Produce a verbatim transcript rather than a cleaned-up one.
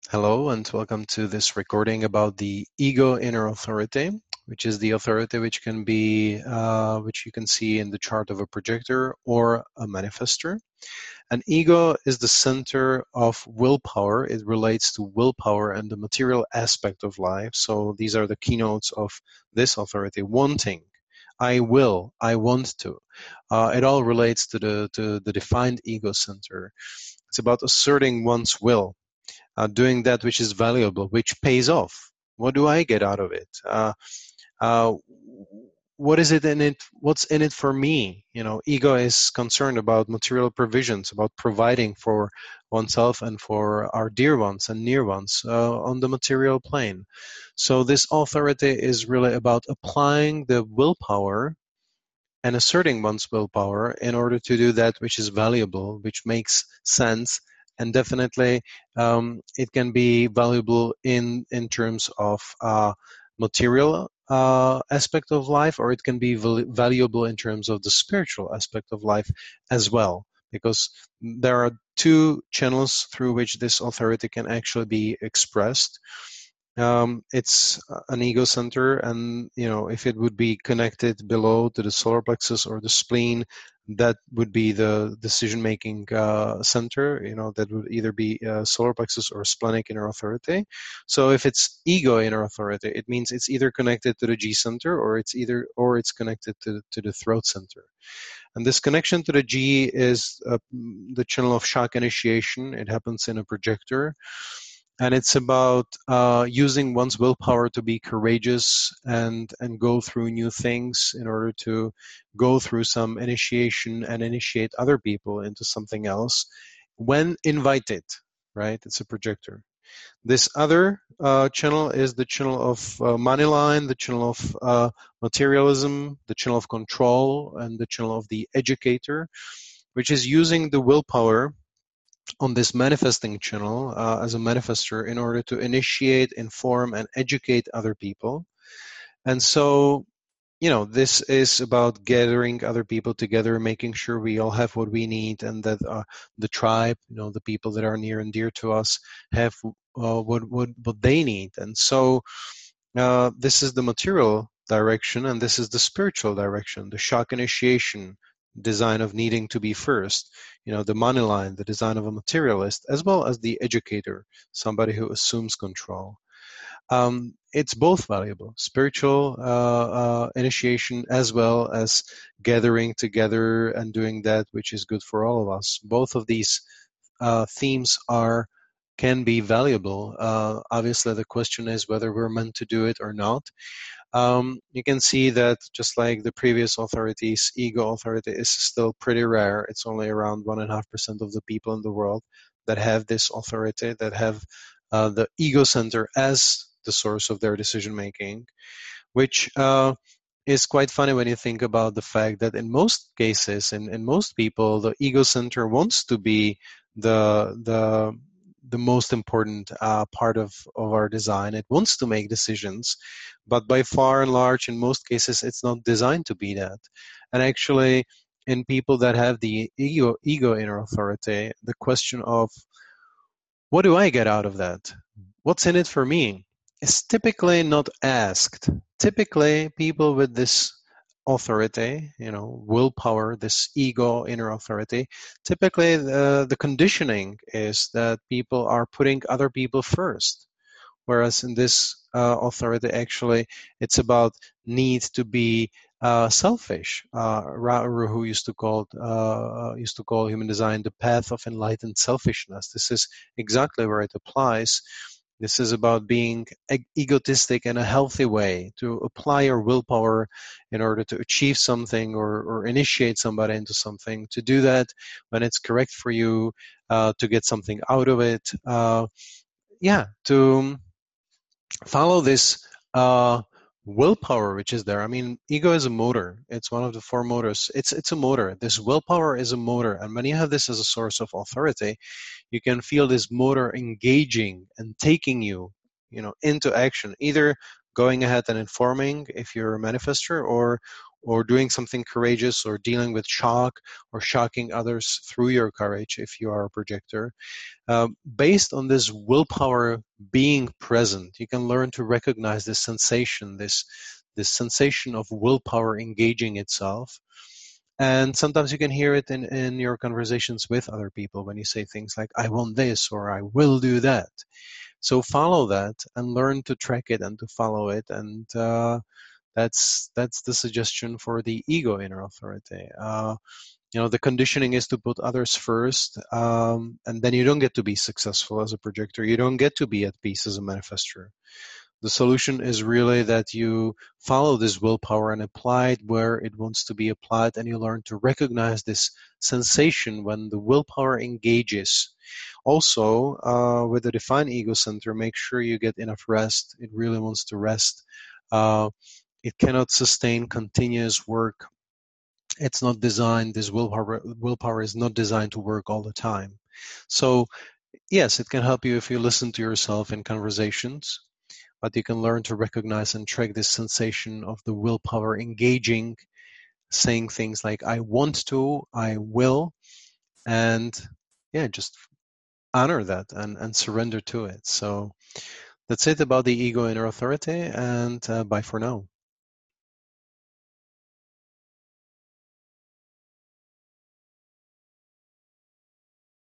Hello and welcome to this recording about the ego inner authority, which is the authority which can be, uh, which you can see in the chart of a projector or a manifestor. An ego is the center of willpower. It relates to willpower and the material aspect of life. So these are the keynotes of this authority: wanting, I will, I want to. Uh, it all relates to the to the defined ego center. It's about asserting one's will, uh, doing that which is valuable, which pays off. What do I get out of it? Uh, uh, what is it in it? What's in it for me? You know, ego is concerned about material provisions, about providing for oneself and for our dear ones and near ones uh, on the material plane. So this authority is really about applying the willpower and asserting one's willpower in order to do that which is valuable, which makes sense, and definitely um, it can be valuable in in terms of uh, material uh, aspect of life, or it can be val- valuable in terms of the spiritual aspect of life as well, because there are two channels through which this authority can actually be expressed. Um, it's an ego center, and you know, if it would be connected below to the solar plexus or the spleen, that would be the decision-making uh, center. You know, that would either be uh, solar plexus or splenic inner authority. So if it's ego inner authority, it means it's either connected to the G center, or it's either or it's connected to to the throat center. And this connection to the G is uh, the channel of shock initiation. It happens in a projector. And it's about uh, using one's willpower to be courageous and and go through new things in order to go through some initiation and initiate other people into something else when invited, right? It's a projector. This other uh, channel is the channel of uh, money line, the channel of uh, materialism, the channel of control, and the channel of the educator, which is using the willpower on this manifesting channel uh, as a manifester in order to initiate, inform, and educate other people. And so, you know, this is about gathering other people together, making sure we all have what we need, and that uh, the tribe, you know, the people that are near and dear to us, have uh, what, what what they need. And so, uh, this is the material direction, and this is the spiritual direction, the shock initiation design of needing to be first, you know, the money line, the design of a materialist, as well as the educator, somebody who assumes control. Um, it's both valuable, spiritual uh, uh, initiation as well as gathering together and doing that which is good for all of us. Both of these uh, themes are can be valuable. Uh, obviously, the question is whether we're meant to do it or not. Um, you can see that just like the previous authorities, ego authority is still pretty rare. It's only around one and a half percent of the people in the world that have this authority, that have uh, the ego center as the source of their decision making, which uh, is quite funny when you think about the fact that in most cases, in, in most people, the ego center wants to be the the the most important uh, part of, of our design. It wants to make decisions, but by far and large, in most cases, it's not designed to be that. And actually, in people that have the ego, ego inner authority, the question of what do I get out of that? What's in it for me? Is typically not asked. Typically, people with this authority, you know, willpower, this ego inner authority, typically the, the conditioning is that people are putting other people first. Whereas in this uh, authority, actually, it's about need to be uh, selfish. Uh, Ra-Uru, who used to call uh, used to call human design the path of enlightened selfishness. This is exactly where it applies. This is about being e- egotistic in a healthy way, to apply your willpower in order to achieve something or, or initiate somebody into something, to do that when it's correct for you, uh, to get something out of it. Uh, yeah, to follow this uh, willpower which is there. I mean, ego is a motor. It's one of the four motors. It's it's a motor. This willpower is a motor, and when you have this as a source of authority, you can feel this motor engaging and taking you, you know, into action. Either going ahead and informing if you're a manifester, or or doing something courageous, or dealing with shock, or shocking others through your courage if you are a projector. Uh, based on this willpower being present, you can learn to recognize this sensation, this this sensation of willpower engaging itself. And sometimes you can hear it in, in your conversations with other people when you say things like, I want this, or I will do that. So follow that and learn to track it and to follow it. And uh, that's that's the suggestion for the ego inner authority. Uh, you know, the conditioning is to put others first, um, and then you don't get to be successful as a projector. You don't get to be at peace as a manifestor. The solution is really that you follow this willpower and apply it where it wants to be applied, and you learn to recognize this sensation when the willpower engages. Also, uh, with the defined ego center, make sure you get enough rest. It really wants to rest. Uh, it cannot sustain continuous work. It's not designed, this willpower, willpower is not designed to work all the time. So, yes, it can help you if you listen to yourself in conversations, but you can learn to recognize and track this sensation of the willpower engaging, saying things like, I want to, I will, and yeah, just honor that and, and surrender to it. So that's it about the ego inner authority, and uh, bye for now.